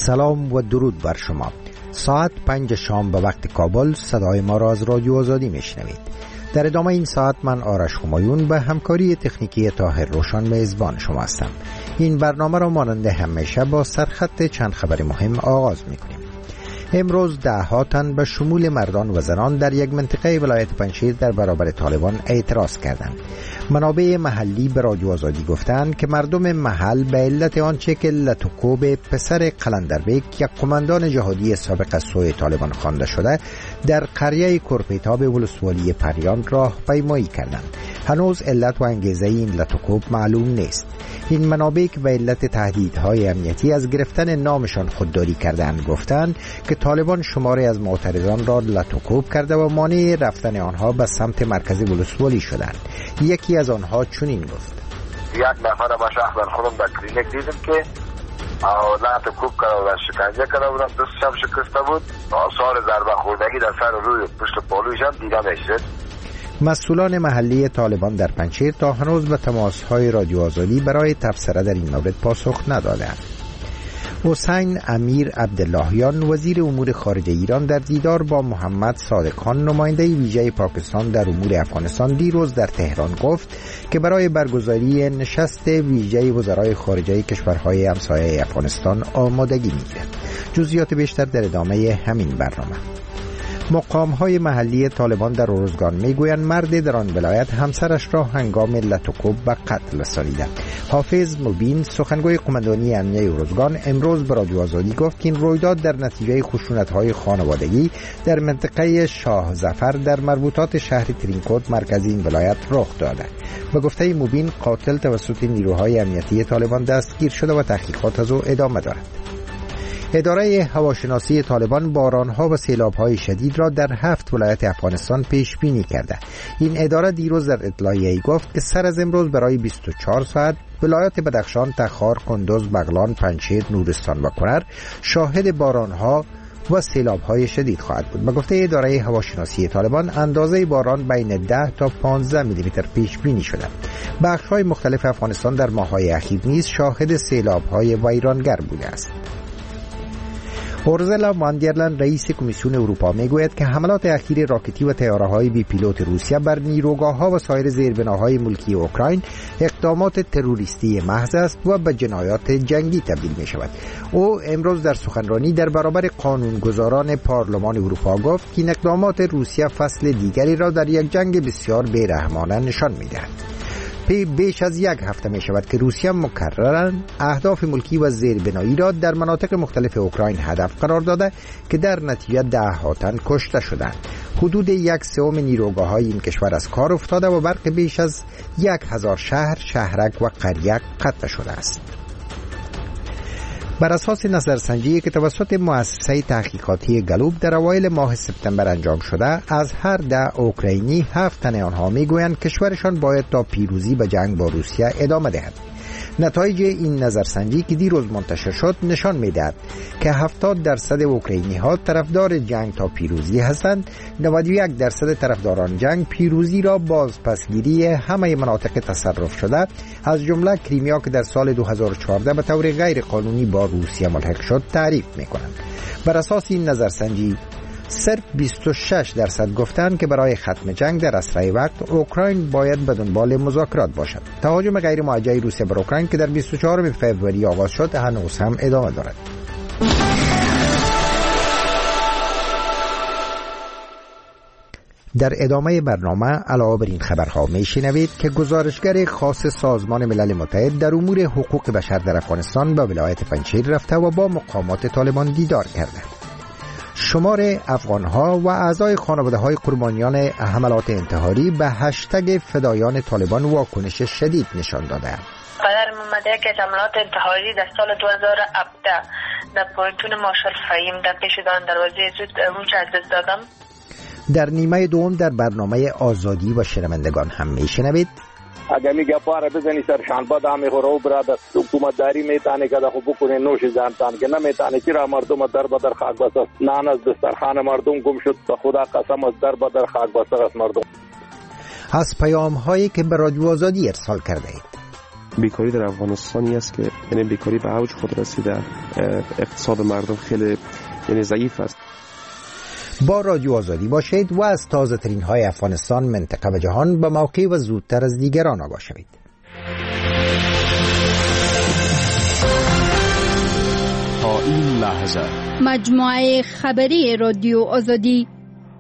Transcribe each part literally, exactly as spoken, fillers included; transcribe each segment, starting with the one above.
سلام و درود بر شما. ساعت پنج شام به وقت کابل صدای ما را از رادیو آزادی میشنوید. در ادامه این ساعت من آرش همایون به همکاری تکنیکی طاهر روشن میزبان شما هستم. این برنامه را مانند همیشه با سرخط چند خبر مهم آغاز میکنیم. امروز ده ها تن به شمول مردان و زنان در یک منطقه ولایت پنجشیر در برابر طالبان اعتراض کردند. منابع محلی به رادیو آزادی گفتند که مردم محل به علت آنچه که لتوکوب پسر قلندربیک یک قماندان جهادی سابق از سوی طالبان خوانده شده در قریه کرپیتاب ولسوالی پریان راهپیمایی کردند. هنوز علت و انگیزه این لتوکوب معلوم نیست. این منابع که به علت تهدیدهای امنیتی از گرفتن نامشان خودداری کردند گفتند که طالبان شماری از معترضان را لتوکوب کرده و مانع رفتن آنها به سمت مرکز ولسوالی شدند. یکی از آنها چنین گفت: یک نفر ما شخصا خودم در کلینیک دیدم که لتوکوب کرده و شکنجه کرده بودم، دستشم شکسته بود، آثار ضربه خوردگی در سر و روی پشت پالویشم دیده میشد. مسئولان محلی طالبان در پنجشیر تا هنوز به تماس‌های رادیو آزادی برای تبصره در این مورد پاسخ ندادند. حسین امیر عبداللهیان وزیر امور خارجه ایران در دیدار با محمد صادق خان نماینده ویژه پاکستان در امور افغانستان دیروز در تهران گفت که برای برگزاری نشست ویژه وزرای خارجه کشورهای همسایه افغانستان آمادگی می‌گیرد. جزئیات بیشتر در ادامه همین برنامه. مقام‌های محلی طالبان در اروزگان میگویند مرد در آن ولایت همسرش را هنگام لتوکوب به قتل رسانیده. حافظ مبین سخنگوی قماندانی امنیه اروزگان امروز به رادیو آزادی گفت که این رویداد در نتیجه خشونت‌های خانوادگی در منطقه شاه ظفر در مربوطات شهر ترینکوت مرکزی این ولایت رخ داده. به گفته مبین قاتل توسط نیروهای امنیتی طالبان دستگیر شده و تحقیقات از او ادامه دارد. اداره هواشناسی طالبان بارانها و سیلاب‌های شدید را در هفت ولایت افغانستان پیش بینی کرده. این اداره دیروز در اطلاعیه‌ای گفت که سر از امروز برای بیست و چهار ساعت ولایات بدخشان، تخار، کندوز، بغلان، پنجشیر، نورستان و کنر شاهد بارانها و سیلاب‌های شدید خواهد بود. به گفته اداره هواشناسی طالبان اندازه باران بین ده تا پانزده میلیمتر پیش بینی شده. بخش‌های مختلف افغانستان در ماه‌های اخیر نیز شاهد سیلاب‌های ویرانگر بوده است. اورزلا واندرلن رئیس کمیسیون اروپا میگوید که حملات اخیر راکتی و طیاره‌های بی پیلوت روسیه بر نیروگاه‌ها و سایر زیربناهای ملکی اوکراین اقدامات تروریستی محض است و به جنایات جنگی تبدیل می‌شود. او امروز در سخنرانی در برابر قانونگذاران پارلمان اروپا گفت که این اقدامات روسیه فصل دیگری را در یک جنگ بسیار بی‌رحمانه نشان می‌دهد. بیش از یک هفته می شود که روسیه مکرراً اهداف ملکی و زیربنایی را در مناطق مختلف اوکراین هدف قرار داده که در نتیجه ده ها تن کشته شدند. حدود یک سوم نیروگاه‌های این کشور از کار افتاده و برق بیش از یک هزار شهر، شهرک و قریه قطع شده است. بر اساس نظرسنجی که توسط مؤسسه تحقیقاتی گلوب در اوایل ماه سپتامبر انجام شده، از هر ده اوکراینی هفت تن آنها میگویند کشورشان باید تا پیروزی به جنگ با روسیه ادامه دهد. نتایج این نظرسنجی که دیروز منتشر شد نشان می‌دهد که هفتاد درصد اوکراینی ها طرفدار جنگ تا پیروزی هستند. نود و یک درصد طرفداران جنگ پیروزی را بازپسگیری همه مناطق تصرف شده از جمله کریمیا که در سال دو هزار و چهارده به طور غیر قانونی با روسیه ملحق شد تعریف می‌کنند. بر اساس این نظرسنجی صرف بیست و شش درصد گفتند که برای ختم جنگ در اسرع وقت اوکراین باید به دنبال مذاکرات باشد. تهاجم غیر موجه روسیه بر اوکراین که در بیست و چهارم فوریه آغاز شد هنوز هم ادامه دارد. در ادامه برنامه علاوه بر این خبرها میشنوید که گزارشگر خاص سازمان ملل متحد در امور حقوق بشر در افغانستان به ولایت پنجشیر رفته و با مقامات طالبان دیدار کرده. شمار افغانها و اعضای خانواده‌های قربانیان حملات انتحاری به هشتگ فدایان طالبان واکنش شدید نشان دادند. قدر اومده که حملات انتحاری در سال دو هزار و هفده در پوینتون مارشال فهیم در پیشدان دروازه زود روچ از دست دادم. در نیمه دوم در برنامه آزادی و شنوندگان هم میشنوید اگر میگه پاره بزنی سرشان بادامی خورو برادر حکومتداری میتونه که خو بکنه نوش زنتان که نمیتونه چرا مردم در بدر خاک بساز نان از دسترخوان مردم گم شد به خدا قسم از در بدر خاک بساز مردم. از پیام هایی که به رادیو آزادی ارسال کرده اید. بیکاری در افغانستانی است که یعنی بیکاری به اوج خود رسیده، اقتصاد مردم خیلی یعنی ضعیف است. با رادیو آزادی باشید و از تازه ترین های افغانستان، منطقه و جهان به موقع و زودتر از دیگران آگاه شوید. تا این لحظه مجموعه خبری رادیو آزادی.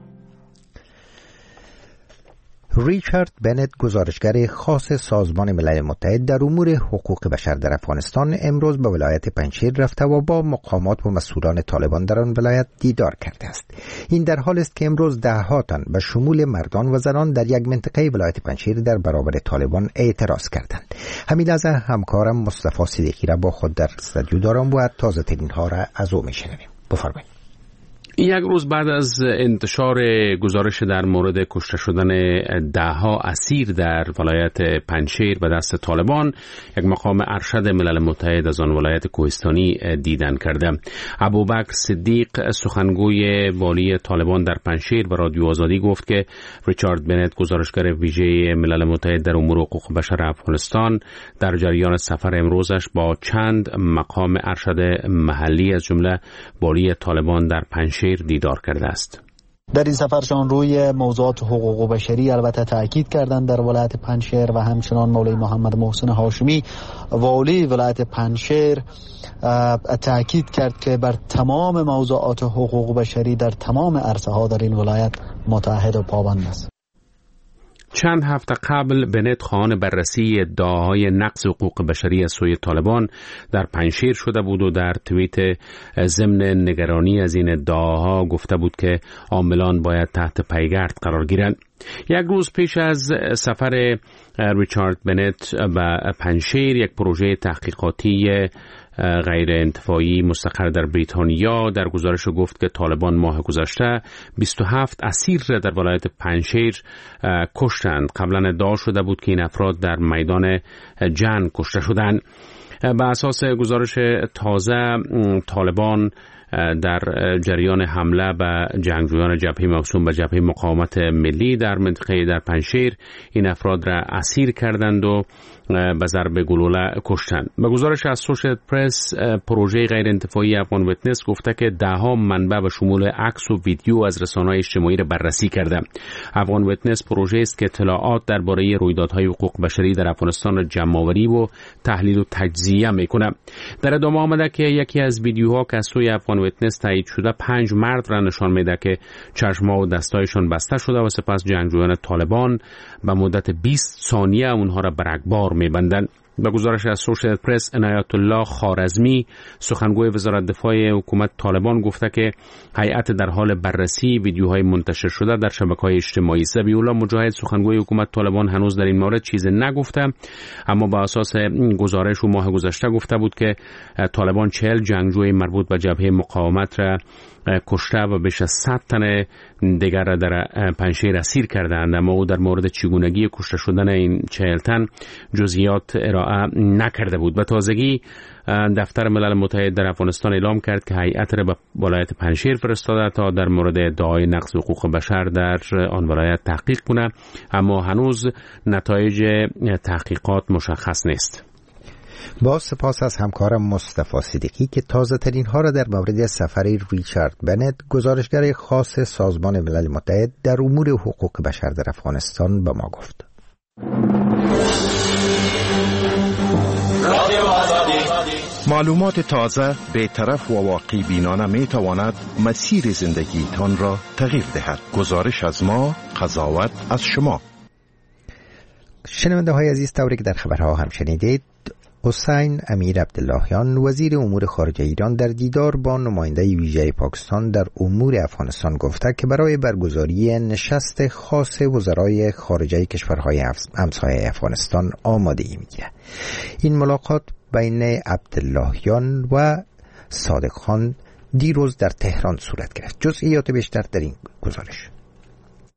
ریچارد بنت، گزارشگر خاص سازمان ملل متحد در امور حقوق بشر در افغانستان، امروز به ولایت پنجشیر رفته و با مقامات و مسئولان طالبان در آن ولایت دیدار کرده است. این در حال است که امروز ده ها تن به شمول مردان و زنان در یک منطقه ولایت پنجشیر در برابر طالبان اعتراض کردند. همین لحظه همکارم مصطفی صدیقی را با خود در استودیو دارم و تازه ترین ها را از او میشنویم. بفرمایید. یک روز بعد از انتشار گزارش در مورد کشته شدن دهها اسیر در ولایت پنجشیر به دست طالبان، یک مقام ارشد ملل متحد از آن ولایت کوهستانی دیدن کرده. ابوبکر صدیق، سخنگوی والی طالبان در پنجشیر، به رادیو آزادی گفت که ریچارد بنت، گزارشگر ویژه ملل متحد در امور حقوق بشر افغانستان، در جریان سفر امروزش با چند مقام ارشد محلی از جمله والی طالبان در پنجشیر دیدار کرده است. در این سفرشان روی موضوعات حقوق بشری البته تاکید کردند در ولایت پنجشیر و همچنان مولوی محمد محسن هاشمی، والی ولایت پنجشیر، تاکید کرد که بر تمام موضوعات حقوق بشری در تمام عرصه ها در این ولایت متحد و پابند است. چند هفته قبل بنت خواهان بررسی ادعاهای نقض حقوق بشری از سوی طالبان در پنجشیر شده بود و در توییت ضمن نگرانی از این ادعاها گفته بود که عاملان باید تحت پیگرد قرار گیرند. یک روز پیش از سفر ریچارد بنت به پنجشیر، یک پروژه تحقیقاتی غیر انتفاعی مستقر در بریتانیا در گزارش گفت که طالبان ماه گذشته بیست و هفت اسیر را در ولایت پنجشیر کشتند. قبلا ادعا شده بود که این افراد در میدان جنگ کشته شدند. به اساس گزارش تازه، طالبان در جریان حمله به جنگجویان جبهه موسوم به جبهه مقاومت ملی در منطقه در پنجشیر این افراد را اسیر کردند و به ضرب گلوله کشتند. به گزارش از سوشیال پرس، پروژه غیر انتفاعی افغان ویتنس گفته که دهها منبع به شمول عکس و ویدیو از رسانه‌های اجتماعی را بررسی کرده. افغان ویتنس پروژه است که اطلاعات درباره رویدادهای حقوق بشری در افغانستان را جمع‌آوری و تحلیل و تجزیه می‌کند. در ادامه آمده که یکی از ویدیوها که از سوی افغان ویتنس تایید شده پنج مرد را نشان میده که چشم‌ها و دستایشان بسته شده و سپس جنگجویان طالبان به مدت بیست ثانیه اونها را به رگبار می‌بندند. به گزارش از سوشیال پرس، عنایت الله خوارزمی، سخنگوی وزارت دفاع حکومت طالبان گفته که هیئت در حال بررسی ویدیوهای منتشر شده در شبکه‌های اجتماعی. ذبیح الله مجاهد، سخنگوی حکومت طالبان، هنوز در این مورد چیزی نگفته، اما به اساس گزارش و ماه گذشته گفته بود که طالبان چهل جنگجوی مربوط به جبهه مقاومت را کشته و بیش از صد تن دیگر را در پنجشیر اسیر کردند، اما او در مورد چگونگی کشته شدن این چهل تن جزئیات ارائه نکرده بود. به تازگی دفتر ملل متحد در افغانستان اعلام کرد که هیئت را به ولایت پنجشیر فرستاده تا در مورد ادعای نقض حقوق بشر در آن ولایت تحقیق کنه، اما هنوز نتایج تحقیقات مشخص نیست. با سپاس از همکارم مصطفی صدیقی که تازه ترین ها را در مورد سفر ریچارد بنت، گزارشگر خاص سازمان ملل متحد در امور حقوق بشر در افغانستان، به ما گفت. معلومات تازه، بی‌طرف و واقعی بینانه می تواند مسیر زندگیتان را تغییر دهد. گزارش از ما، قضاوت از شما. شنونده های عزیز، طوری که در خبرها هم شنیدید، حسین امیر عبداللهیان، وزیر امور خارجه ایران، در دیدار با نماینده ویژه پاکستان در امور افغانستان گفته که برای برگزاری نشست خاص وزرای خارجه کشورهای همسایه افغانستان آمادگی میگیرد. این ملاقات بین عبداللهیان و صادق خان دیروز در تهران صورت گرفت. جزئیات بیشتر در این گزارش.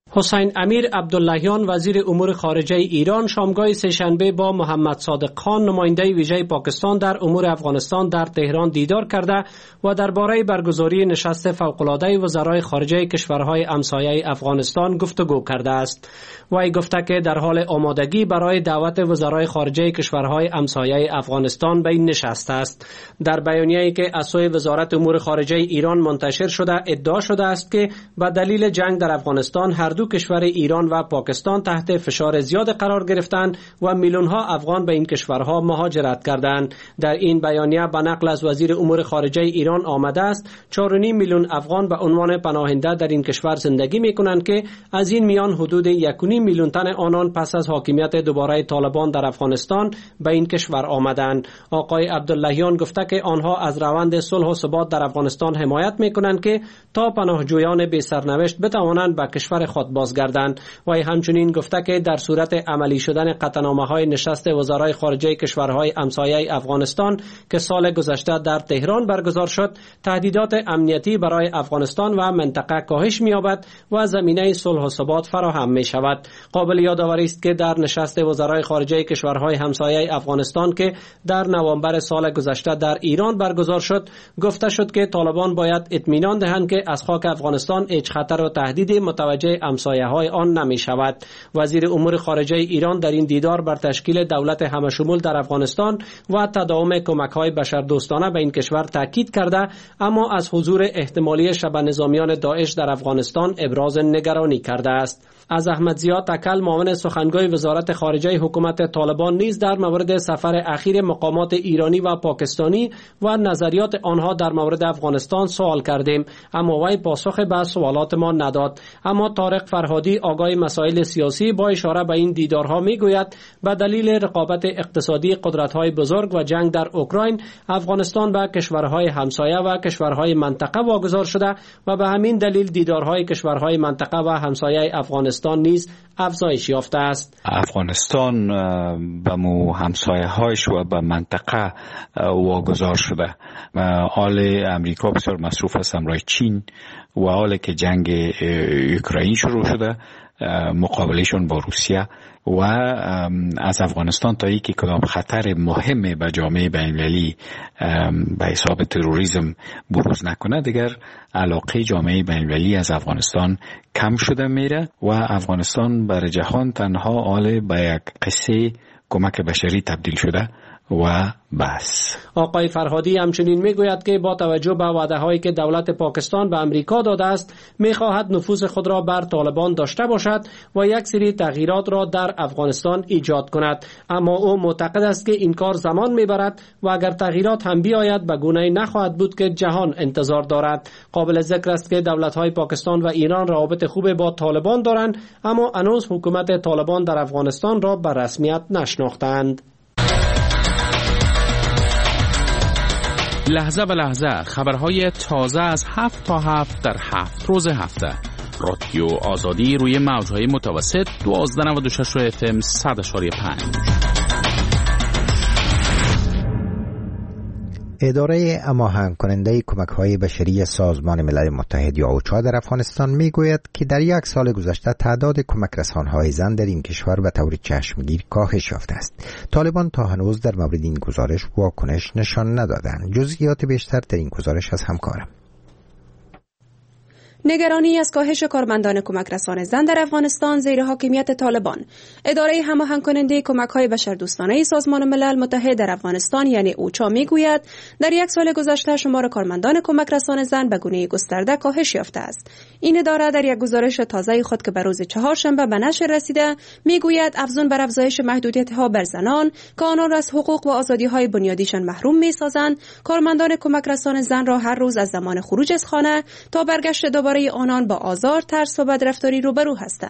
حسین امیر عبداللهیان وزیر امور خارجه ایران شامگاه سه‌شنبه با محمد صادق خان نماینده ویژه پاکستان در امور افغانستان در تهران دیدار کرده و درباره برگزاری نشست فوق‌العاده وزرای خارجه کشورهای همسایه افغانستان گفتگو کرده است. وی گفته که در حال آمادگی برای دعوت وزرای خارجه کشورهای همسایه افغانستان به این نشست است. در بیانیه‌ای که از سوی وزارت امور خارجه ایران منتشر شده ادعا شده است که به دلیل جنگ در افغانستان هر دو کشور ایران و پاکستان تحت فشار زیاد قرار گرفتند و میلیون‌ها افغان به این کشورها مهاجرت کردند. در این بیانیه به نقل از وزیر امور خارجه ایران آمده است چهار و نیم میلیون افغان به عنوان پناهنده در این کشور زندگی می‌کنند که از این میان حدود یک و نیم میلیون تن آنان پس از حاکمیت دوباره طالبان در افغانستان به این کشور آمدند. آقای عبداللهیان گفته که آنها از روند صلح و ثبات در افغانستان حمایت می‌کنند که تا پناهجویان بی سرنوشت بتوانند به کشور خود بازگردند. و همچنین گفته که در صورت عملی شدن قطعنامه‌های نشست وزرای خارجه کشورهای همسایه افغانستان که سال گذشته در تهران برگزار شد، تهدیدات امنیتی برای افغانستان و منطقه کاهش می‌یابد و زمینه صلح و ثبات فراهم می‌شود. قابل یادآوری است که در نشست وزرای خارجه کشورهای همسایه افغانستان که در نوامبر سال گذشته در ایران برگزار شد، گفته شد که طالبان باید اطمینان دهند که از خاک افغانستان هیچ خطر و تهدید متوجه همسایه‌های آن نمی‌شود. وزیر امور خارجه ایران در این دیدار بر تشکیل دولت همشمول در افغانستان و تداوم کمک‌های بشردوستانه به این کشور تاکید کرده، اما از حضور احتمالی شبه نظامیان داعش در افغانستان ابراز نگرانی کرده است. از احمد ضیا تکل معاون سخنگوی وزارت خارجه حکومت طالبان نیز در مورد سفر اخیر مقامات ایرانی و پاکستانی و نظریات آنها در مورد افغانستان سوال کردیم، اما وی پاسخ به سوالات ما نداد. اما طارق فرهادی آگاه مسائل سیاسی با اشاره به این دیدارها میگوید به دلیل رقابت اقتصادی قدرت‌های بزرگ و جنگ در اوکراین، افغانستان به کشورهای همسایه و کشورهای منطقه واگذار شده و به همین دلیل دیدارهای کشورهای منطقه و همسایه افغانستان نیز افزایش یافته است. افغانستان به مو همسایه هایش و به منطقه واگذار شده. حال امریکا بسیار مصروف است همراه چین و حالی که جنگ اوکراین شروع شده، مقابلشون با روسیه و از افغانستان تا اینکه کدام خطر مهم به جامعه بین‌المللی به حساب تروریسم بروز نکنه، دیگر علاقه جامعه بین‌المللی از افغانستان کم شده میره و افغانستان بر جهان تنها حال به یک قصه کمک بشری تبدیل شده و بس. آقای فرهادی همچنین میگوید که با توجه به وعده‌هایی که دولت پاکستان به امریکا داده است، میخواهد نفوذ خود را بر طالبان داشته باشد و یک سری تغییرات را در افغانستان ایجاد کند، اما او معتقد است که این کار زمان میبرد و اگر تغییرات هم بیاید به گونه‌ای نخواهد بود که جهان انتظار دارد. قابل ذکر است که دولت‌های پاکستان و ایران روابط خوب با طالبان دارند، اما هنوز حکومت طالبان در افغانستان را به رسمیت نشناختند. لحظه به لحظه خبرهای تازه از هفت تا هفت در هفت روز هفته. رادیو آزادی روی موجهای متوسط دوازده و نود و شش اف ام صد و پنج. اداره هماهنگ کننده کمک‌های بشری سازمان ملل متحد یا اوچا در افغانستان میگوید که در یک سال گذشته تعداد کمک رسان‌های زن در این کشور به طور چشمگیر کاهش یافته است. طالبان تا هنوز در مورد این گزارش واکنش نشان ندادند. جزئیات بیشتر در این گزارش از همکارم. نگرانی از کاهش کارمندان کمک رسان زن در افغانستان زیر حاکمیت طالبان، اداره هماهنگ کننده کمک‌های بشردوستانه سازمان ملل متحد در افغانستان یعنی اوچا میگوید در یک سال گذشته شمار کارمندان کمک رسان زن به گونه گسترده کاهش یافته است. این اداره در یک گزارش تازه خود که به روز چهارشنبه به نشر رسیده میگوید افزون بر افزایش محدودیت‌ها بر زنان که آنان را از حقوق و آزادی‌های بنیادیشان محروم می‌سازند، کارمندان کمک رسان زن را هر روز از زمان خروج از خانه تا برگشت برای آنان با آزار، ترس و بدرفتاری روبرو هستند.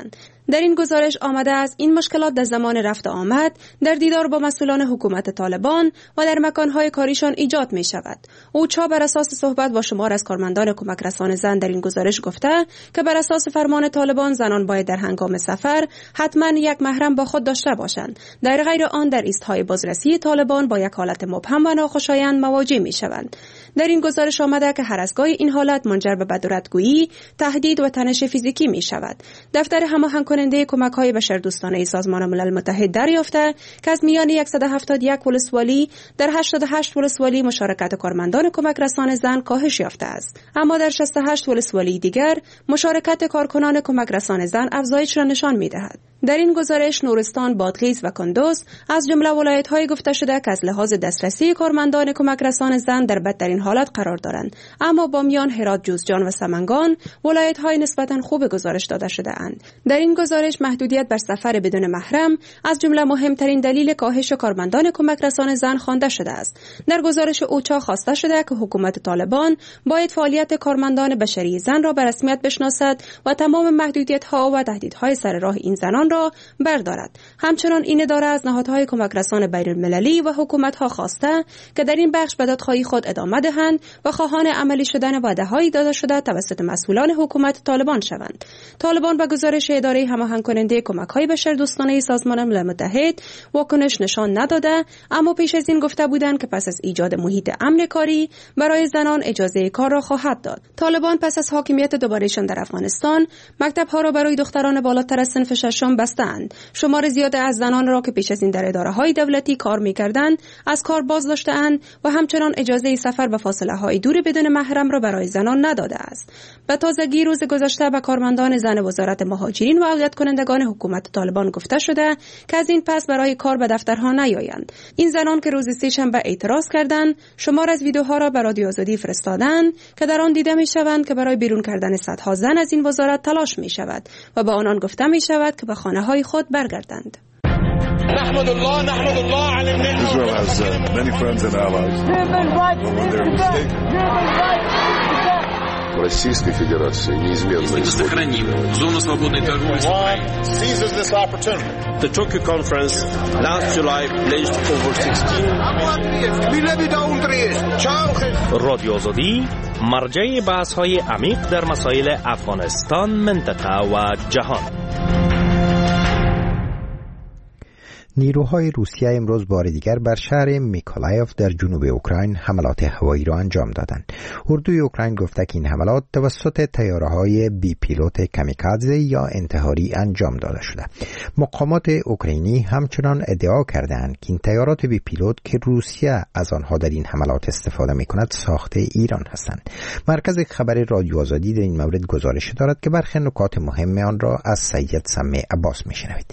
در این گزارش آمده است این مشکلات در زمان رفت آمد در دیدار با مسئولان حکومت طالبان و در مکانهای کاریشان ایجاد می شود. اوچا بر اساس صحبت با شمار از کارمندان کمک رسان زن در این گزارش گفته که بر اساس فرمان طالبان زنان باید در هنگام سفر حتما یک محرم با خود داشته باشند. در غیر آن در ایستهای بازرسی طالبان با یک حالت مبهم و ناخوشایند مواجه می شوند. در این گزارش آمده که هر از گاهی این حالت منجر به بدردگویی، تهدید و تنش فیزیکی می شود. دفتر هماهنگ کننده کمک‌های بشردوستانه سازمان ملل متحد دریافته که از میان صد و هفتاد و یک ولسوالی در هشتاد و هشت ولسوالی مشارکت کارمندان کمک رسان زن کاهش یافته است، اما در شصت و هشت ولسوالی دیگر مشارکت کارکنان کمک رسان زن افزایش را نشان می‌دهد. در این گزارش نورستان، بادغیس و کندوز از جمله ولایت‌های گفته شده که از لحاظ دسترسی کارمندان کمک رسان زن در بدترین حالت قرار دارند، اما بامیان، هرات، جوزجان و سمنگان ولایت‌های نسبتاً خوب گزارش داده شده اند. در این گزارش محدودیت بر سفر بدون محرم از جمله مهمترین دلیل کاهش کارمندان کمک رسان زن خوانده شده است. در گزارش اوچا خواسته شده که حکومت طالبان باید فعالیت کارمندان بشری زن را به رسمیت بشناسد و تمام محدودیت‌ها و تهدیدهای سر راه این زنان را بردارد. همچنان این اداره از نهادهای کمک رسان بین‌المللی و حکومت‌ها خواسته که در این بخش به دادخواهی خود ادامه دهند و خواهان عملی شدن وعده‌های داده شده توسط مسئولان حکومت طالبان شوند. طالبان به گزارش اداره هماهنگ کننده کمک‌های بشردوستانه سازمان ملل متحد واکنش نشان نداده، اما پیش از این گفته بودند که پس از ایجاد محیط امن کاری برای زنان اجازه کار را خواهد داد. طالبان پس از حاکمیت دوبارهشان در افغانستان مکتب‌ها را برای دختران بالاتر از صنف ششم بستند. شمار زیاد از زنان را که پیش از این در اداره‌های دولتی کار می‌کردند از کار باز داشته‌اند و همچنان اجازه سفر به فاصله‌های دور بدون محرم را برای زنان نداده است. به تازگی روز گذشته به کارمندان زن وزارت مهاجرین و عودت کنندگان حکومت طالبان گفته شده که از این پس برای کار به دفترها نیایند. این زنان که روز سه‌شنبه اعتراض کردند، شمار از ویدیوها را به رادیو آزادی فرستادند که در آن دیده می‌شوند که برای بیرون کردن صدها زن از این وزارت تلاش می‌شود و به آنان گفته می‌شود که به خانه‌های خود برگردند. نحمد الله نحمد الله على النعمة. Israel has uh, many friends and allies. Российской Федерации неизменно сохраним зону свободной торговли. Seizes this opportunity. The Tokyo conference last July pledged over sixteen. رادیو آزادی مرجع بحث‌های عمیق در مسائل افغانستان، منطقه و جهان. نیروهای روسیه امروز بار دیگر بر شهر میکولایف در جنوب اوکراین حملات هوایی را انجام دادند. اردوی اوکراین گفته که این حملات توسط طیاره‌های بی پیلوت کامیکادزه یا انتحاری انجام داده شده. مقامات اوکراینی همچنان ادعا کردند که این طیارات بی پیلوت که روسیه از آنها در این حملات استفاده می‌کند ساخته ایران هستند. مرکز خبر رادیو آزادی در این مورد گزارش دارد که برخی نکات مهم آن را از سید سمی عباس می‌شنوید.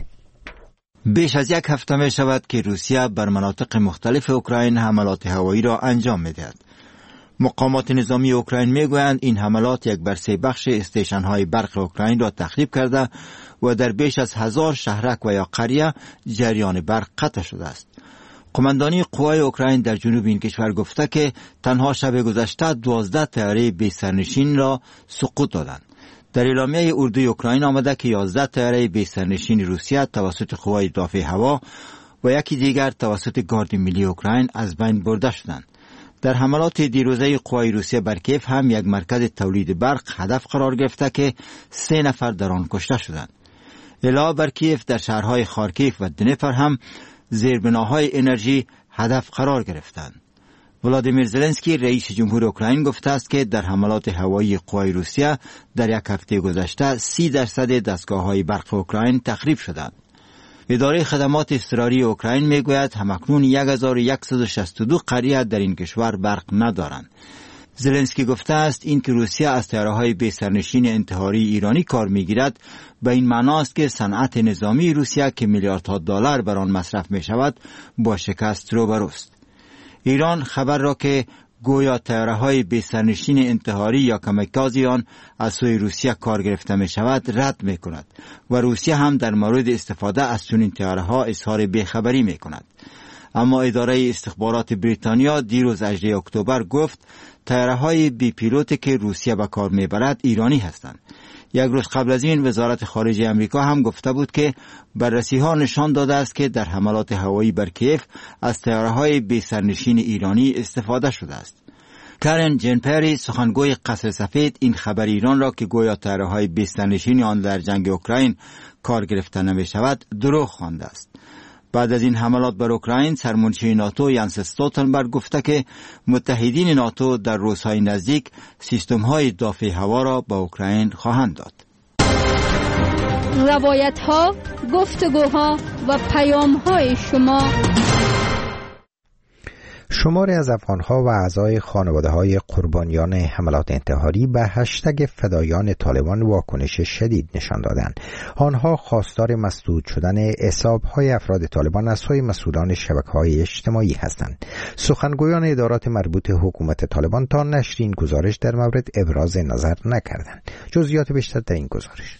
بیش از یک هفته می شود که روسیه بر مناطق مختلف اوکراین حملات هوایی را انجام می دهد. مقامات نظامی اوکراین می گویند این حملات یک بر سه بخش استیشن های برق اوکراین را تخریب کرده و در بیش از هزار شهرک و یا قریه جریان برق قطع شده است. قماندانی قوای اوکراین در جنوب این کشور گفته که تنها شب گذشته دوازده طیاره بی سرنشین را سقوط دادند. در اعلامیه اردوی اوکراین آمده که یازده طیاره بی سرنشین روسیه توسط قوای دفاع هوا و یکی دیگر توسط گارد ملی اوکراین از بین برده شدند. در حملات دیروزه قوای روسیه بر کیف هم یک مرکز تولید برق هدف قرار گرفته که سه نفر در آن کشته شدند. علاوه بر کیف در شهرهای خارکیف و دنیپر هم زیربناهای انرژی هدف قرار گرفتند. ولادیمیر زلنسکی رئیس جمهور اوکراین گفته است که در حملات هوایی قوای روسیه در یک هفته گذشته سی درصد دستگاه‌های برق اوکراین تخریب شدند. اداره خدمات اضطراری اوکراین میگوید همکنون هزار و صد و شصت و دو قریه در این کشور برق ندارند. زلنسکی گفته است این که روسیه از طیاره‌های بی سرنشین انتحاری ایرانی کار میگیرد به این معنا است که صنعت نظامی روسیه که میلیاردها دلار بر آن مصرف می شود با شکست روبروست. ایران خبر را که گویا طیاره‌های بی سرنشین انتحاری یا کامیکازی آن از سوی روسیه کار گرفته می شود رد می کند و روسیه هم در مورد استفاده از چنین طیاره‌ها اظهار بیخبری می کند. اما اداره استخبارات بریتانیا دیروز هجدهم اکتبر گفت طیاره‌های بی پیلوت که روسیه به کار میبرد ایرانی هستند. یک روز قبل از این وزارت خارجه امریکا هم گفته بود که بررسی ها نشان داده است که در حملات هوایی بر کیف از طیاره‌های بی سرنشین ایرانی استفاده شده است. کرن جن پری سخنگوی قصر سفید این خبر ایران را که گویا طیاره‌های بی سرنشین آن در جنگ اوکراین کار گرفته نمی شود دروغ خوانده است. بعد از این حملات بر اوکراین سرمنشی ناتو ینس استولتنبرگ گفته که متحدین ناتو در روزهای نزدیک سیستم‌های دافع هوا را به اوکراین خواهند داد. روایت‌ها، گفتگوها و پیام‌های شما. شماری از افغان‌ها و اعضای خانواده‌های قربانیان حملات انتحاری به هشتگ فدایان طالبان واکنش شدید نشان دادند. آنها خواستار مسدود شدن حساب‌های افراد طالبان از سوی مسئولان شبکه‌های اجتماعی هستند. سخنگویان ادارات مربوط حکومت طالبان تا نشر این گزارش در مورد ابراز نظر نکردند. جزئیات بیشتر در این گزارش.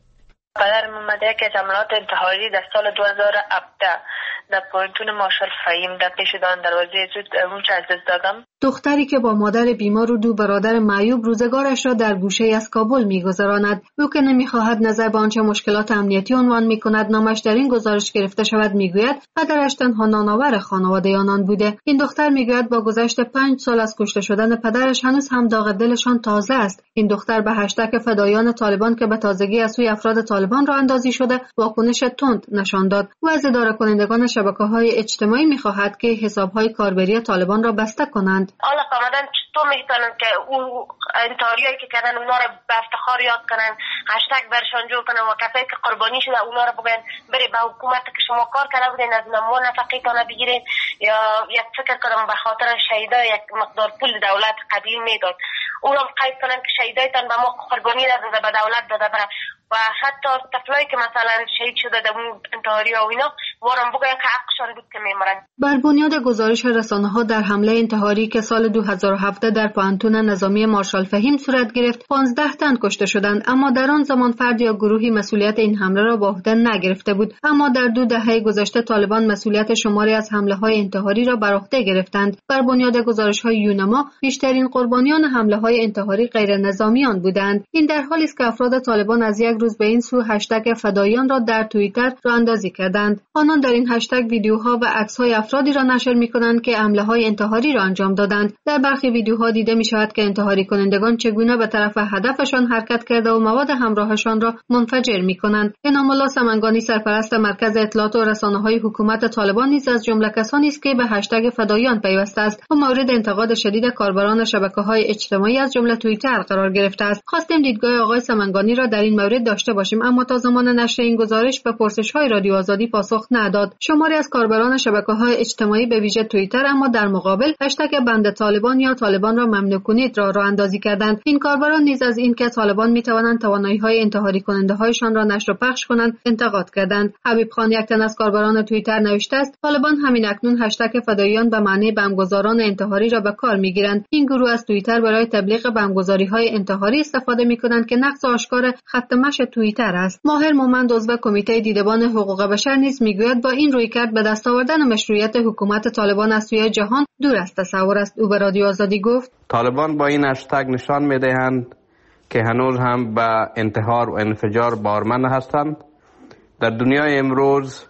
پدر محمد که حملات انتحاری در سال دو هزار و هفده در پوینتون مارشال فهیم در پیش دان دروازه زود روچ از دست دادم. دختری که با مادر بیمار و دو برادر معیوب روزگارش را در گوشه از کابل می‌گذراند. او که نمی‌خواهد نظر به آنچه مشکلات امنیتی عنوان می‌کند نامش در این گزارش گرفته شود می‌گوید پدرش تنها نانآور خانواده آنان بوده. این دختر می‌گوید با گذشت پنج سال از کشته شدن پدرش هنوز هم داغ دلشان تازه است. این دختر به هشتگ فدایان طالبان که به تازگی از سوی افراد طالبان راه اندازی شده واکنش تند نشان داد. او از اداره کنندگان شبکه‌های اجتماعی می‌خواهد که حساب‌های کاربری طالبان را بسته کنند. حالا کاملا چطور میتونن که اون انتحاریایی که کردن اونا رو به افتخار یاد کنن، هشتگ برشان جور کنن و کسایی که قربانی شده اونا رو بگن بری به حکومت که شما کار کرده بودین از نمو نفقیتان بگیرین، یا یک فکر کنم به خاطر شهیدا یک مقدار پول دولت قدیم میداد اونا قید کنن که شهیدایتان به ما قربانی داده به دولت داده بره، و حتی طفلایی که مثلا شهید شده در اون انتحاری ها و اینا وارم بگوید که حقشان بود که میمرن. بر بنیاد گزارش رسانه‌ها در حمله انتحاری که سال دو هزار و هفده در پانتون نظامی مارشال فهیم صورت گرفت پانزده تن کشته شدند، اما در آن زمان فرد یا گروهی مسئولیت این حمله را به عهده نگرفته بود. اما در دو دهه گذشته طالبان مسئولیت شماری از حمله‌های انتحاری را بر عهده گرفتند. بر بنیاد گزارش‌های یونما بیشترین قربانیان حمله‌های انتحاری غیر نظامیان بودند. این در حالی است که افراد طالبان از یک روز به این سو هشتگ فدایان را در توییتر راه اندازی کردند. آنان در این هشتگ ویدیوها و عکس‌های افرادی را نشر می‌کنند که حمله‌های انتحاری را انجام دادند. در برخی ویدیوها دیده می‌شود که انتحاری کنندگان چگونه به طرف هدفشان حرکت کرده و مواد همراهشان را منفجر می‌کنند. انعام الله سمنگانی سرپرست مرکز اطلاعات و رسانه‌های حکومت طالبان نیز از جمله کسانی است که به هشتگ فدایان پیوسته است و مورد انتقاد شدید کاربران شبکه‌های اجتماعی از جمله توییتر قرار گرفته است. خواستیم دیدگاه آقای سمنگانی را در این مورد داشته باشیم، اما تا زمان نشر این گزارش به پرسش‌های رادیو آزادی پاسخ نداد. شماری از کاربران شبکه‌های اجتماعی به ویژه توییتر اما در مقابل هشتگ بند طالبان یا طالبان را ممنوع کنید را راه اندازی کردند. این کاربران نیز از اینکه طالبان می‌توانند توانایی‌های انتحاری کننده‌هایشان را نشر و پخش کنند انتقاد کردند. حبیب خان یک تن از کاربران توییتر نوشته است طالبان همین اکنون هشتگ فدایان به معنی بمبگذاران انتحاری را به کار می‌گیرند. این گروه از توییتر برای تبلیغ بمبگذاری‌های انتحاری استفاده می‌کنند که نقض آشکار خط مشی توییتر است. ماهر مومند عضو کمیته دیدبان حقوق بشر نیز میگوید با این رویکرد به دست آوردن مشروعیت حکومت طالبان از سوی جهان دور از تصور است. او به رادیو آزادی گفت طالبان با این هشتگ نشان میدهند که هنوز هم به انتحار و انفجار باورمند هستند. در دنیای امروز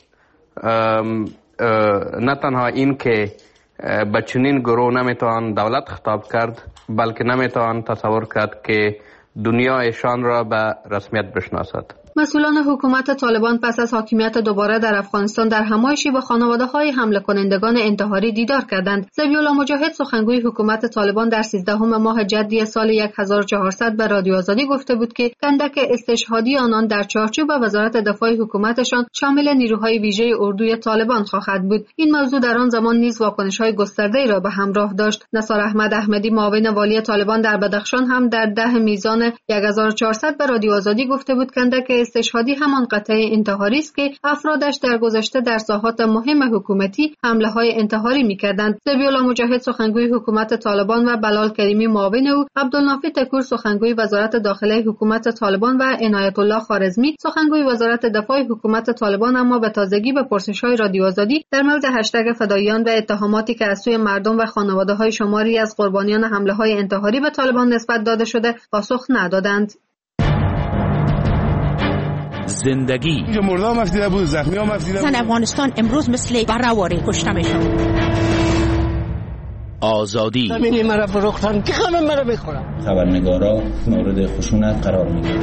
نه تنها این که به چنین گروه نمیتوان دولت خطاب کرد، بلکه نمیتوان تصور کرد که دنیا ایشان را به رسمیت بشناسد. مسئولان حکومت طالبان پس از حاکمیت دوباره در افغانستان در همایشی با خانواده‌های حمله کنندگان انتحاری دیدار کردند. ذبیح‌الله مجاهد سخنگوی حکومت طالبان در سیزدهم ماه جدی سال هزار و چهارصد به رادیو آزادی گفته بود که کندک استشهادی آنان در چارچوب وزارت دفاع حکومتشان شامل نیروهای ویژه اردوی طالبان خواهد بود. این موضوع در آن زمان نیز واکنش‌های گسترده‌ای را به همراه داشت. نثار احمد احمدی معاون والی طالبان در بدخشان هم در ده میزان هزار و چهارصد به رادیو آزادی گفته بود کندک استشهادی همان قطعه انتحاری است که افرادش در گذشته در ساحات مهم حکومتی حمله‌های انتحاری می‌کردند. ذبیح‌الله مجاهد سخنگوی حکومت طالبان و بلال کریمی معاون او، عبدالنافی تکور سخنگوی وزارت داخله حکومت طالبان و عنایت الله خوارزمی سخنگوی وزارت دفاع حکومت طالبان اما به تازگی به پرسش‌های رادیو آزادی در مورد هشتگ فدایان و اتهاماتی که از سوی مردم و خانواده‌های شماری از قربانیان حمله‌های انتحاری به طالبان نسبت داده شده پاسخ ندادند. زندگی. اینجا مرده هم افتیده بود، زخمی هم افتیده بود. زن افغانستان امروز مثل برهواری کشته میشون. آزادی. زمینی مرا فروختن که همه مرا بخورم. خبرنگارا مورد خشونت قرار میگیرن.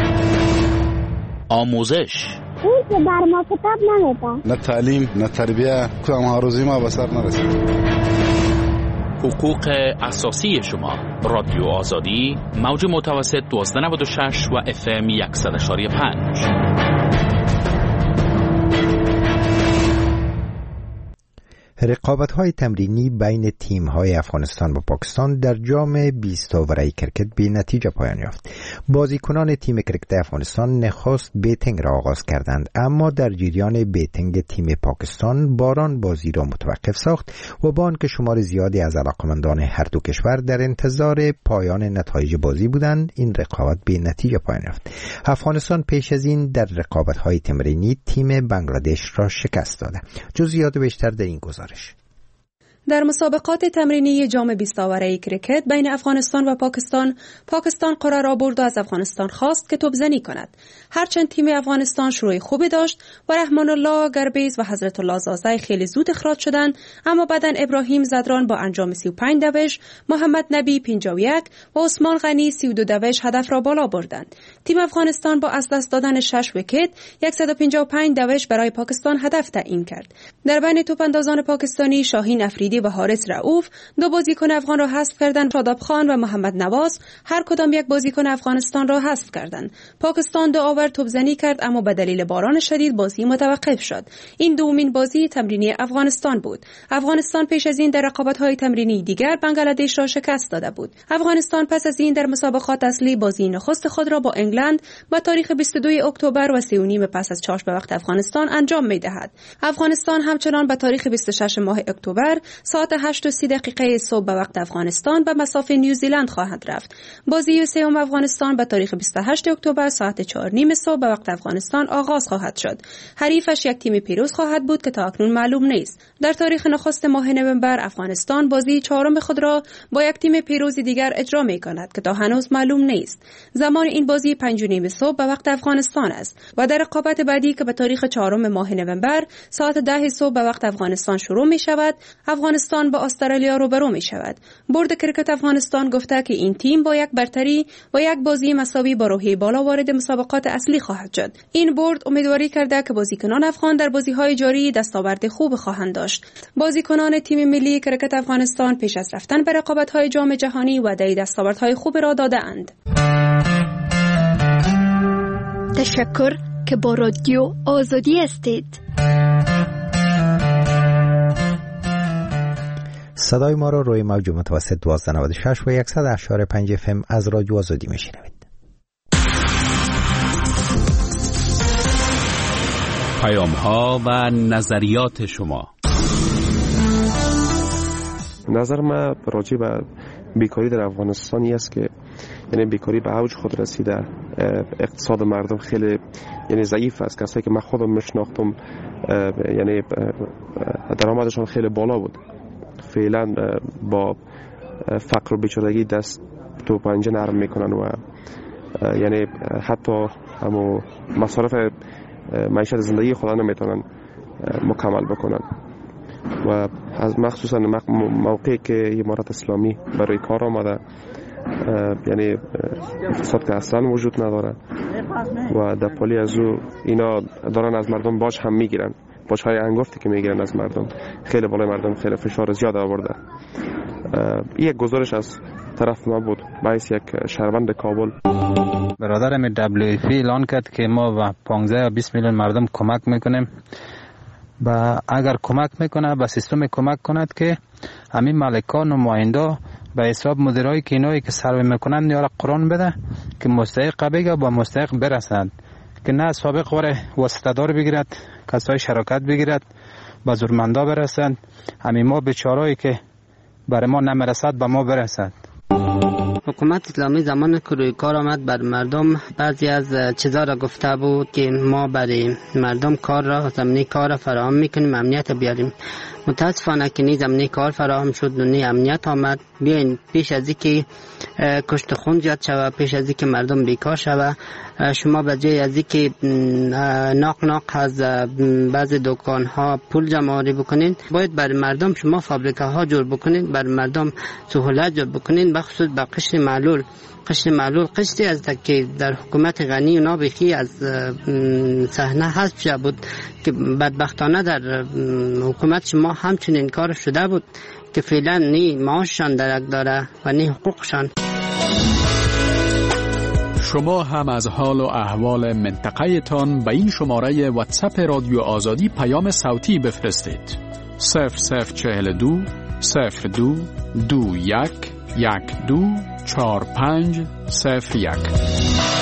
آموزش. اون که بر ما کتاب نمیده. نه تعلیم، نه تربیه، کدام هاروزی ما به سر نرسید. حقوق اساسی شما. رادیو آزادی، موج متوسط دوازده نود و شش و اف ام صد و پنج. رقابت‌های تمرینی بین تیم‌های افغانستان و پاکستان در جام بیست اووره کرکت به نتیجه پایان یافت. بازیکنان تیم کرکت افغانستان نخست بیتینگ را آغاز کردند، اما در جریان بیتینگ تیم پاکستان باران بازی را متوقف ساخت و با آنکه شمار زیادی از علاقمندان هر دو کشور در انتظار پایان نتایج بازی بودند، این رقابت به نتیجه پایان یافت. افغانستان پیش از این در رقابت‌های تمرینی تیم بنگلادش را شکست داده. جزئیات بیشتر در این گزارش. در مسابقات تمرینی جام بیست اوره کرکت بین افغانستان و پاکستان، پاکستان قرار را برد و از افغانستان خواست که توپزنی کند. هرچند تیم افغانستان شروع خوبی داشت و رحمان الله گربیز و حضرت الله زازای خیلی زود اخراج شدند، اما بعداً ابراهیم زدران با انجام سی و پنج دوش، محمد نبی پنجاه و یک و عثمان غنی سی و دو دوش هدف را بالا بردند. تیم افغانستان با از دست دادن شش ویکت صد و پنجاه و پنج دوش برای پاکستان هدف تعیین کرد. در بین توپاندازان پاکستانی شاهین افریدی و حارث رؤوف دو بازیکن افغان را حذف کردند. شاداب خان و محمد نواز هر کدام یک بازیکن افغانستان را حذف کردند. پاکستان دو آور توپزنی کرد، اما به دلیل باران شدید بازی متوقف شد. این دومین بازی تمرینی افغانستان بود. افغانستان پیش از این در رقابت‌های تمرینی دیگر بنگلادش را شکست داده بود. افغانستان پس از این در مسابقات اصلی بازی نخست خود را با انگلند با تاریخ بیست و دوم اکتبر و سه و نیم پس از چاش به وقت افغانستان انجام می‌دهد. افغانستان همچنان به تاریخ بیست و شش ماه اکتبر ساعت هشت و سی دقیقه صبح به وقت افغانستان به مسافه نیوزیلند خواهد رفت. بازی سوم افغانستان به تاریخ بیست و هشتم اکتبر ساعت چهار و نیم صبح به وقت افغانستان آغاز خواهد شد. حریفش یک تیم پیروز خواهد بود که تا اکنون معلوم نیست. در تاریخ نخست ماه نوامبر افغانستان بازی چهارم خود را با یک تیم پیروز دیگر اجرا می‌کند که تا هنوز معلوم نیست. زمان این بازی پنج و نیم صبح به وقت افغانستان است و در رقابت بعدی که به تاریخ چهارم ماه نوامبر ساعت ده صبح به وقت افغانستان شروع می‌شود، افغانستان با استرالیا روبرو می شود. بورد کرکت افغانستان گفته که این تیم با یک برتری و یک بازی مساوی با روحیه بالا وارد مسابقات اصلی خواهد شد. این بورد امیدواری کرده که بازیکنان افغان در بازی‌های جاری دستاورد خوب خواهند داشت. بازیکنان تیم ملی کرکت افغانستان پیش از رفتن به رقابت‌های جام جهانی وعده دستاوردهای خوب را داده‌اند. تشکر که با رادیو آزادی هستید. صدای ما را روی موج متوسط دوازده نود و شش و صد و هشت و پنج اف ام از رادیو آزادی میشنوید. پیام ها و نظریات شما. نظر من راجع به بیکاری در افغانستانی است که یعنی بیکاری به اوج خود رسیده، اقتصاد مردم خیلی یعنی ضعیف است. کسایی که من خودم میشناختم یعنی درآمدشان خیلی بالا بود، فعلا با فقر و بیچارگی دست تو پنجه نرم میکنن و یعنی حتی همو مصارف معیشت زندگی خود نمیتونن مکمل بکنن و از مخصوصا موقعی که امارت اسلامی برای کار آمده یعنی اقتصاد که اصلا وجود نداره و در پالی از او اینا دارن از مردم باج هم میگیرن، باج‌های انگفتی که میگیرن از مردم خیلی بالای مردم خیلی فشار زیاد آورده. این یک گزارش از طرف ما بود باعث یک شهروند کابل. برادرم دبلیو اف اعلان کرد که ما با پانزده یا بیست میلیون مردم کمک میکنیم و اگر کمک میکنه به سیستم کمک کند که همین مالکان و نماینده به حساب مدیرایی که اینایی که سروی میکنن یارا قرآن بده که مستحق بگه با مستحق برسند، که نه سابق وره واسطه‌دار بگیرد، کسای شراکت بگیرد با زورمندا برسند، همین ما بیچارهایی که برای ما نمیرسد به ما برسد. حکومت اسلامی زمان که روی کار آمد بر مردم بعضی از چیزا را گفته بود که ما برای مردم کار را زمینی کار را فراهم میکنیم، امنیت بیاریم. متاسفانه که نی زمینه کار فراهم شد و نی امنیت آمد. بیاین پیش از اینکه کشت خون زیاد شود، پیش از اینکه مردم بیکار شود، شما به جای از اینکه ناق ناق از بعض دکان ها پول جمع آوری بکنین، باید برای مردم شما فابریکه ها جور بکنین، برای مردم سهولت جور بکنین، بخصوص به قشر معلول. قشر معلول قشری از که در حکومت غنی اونا بخی از صحنه حذف شده بود که بدبختانه در حکومت شما همچنین کار شده بود که فعلا نی معاششان درک داره و نی حقوقشان. شما هم از حال و احوال منطقه تان به این شماره واتساپ رادیو آزادی پیام صوتی بفرستید. صفر صفر چهل دو صفر دو دو یک یک دو چهار پنج صفر یک.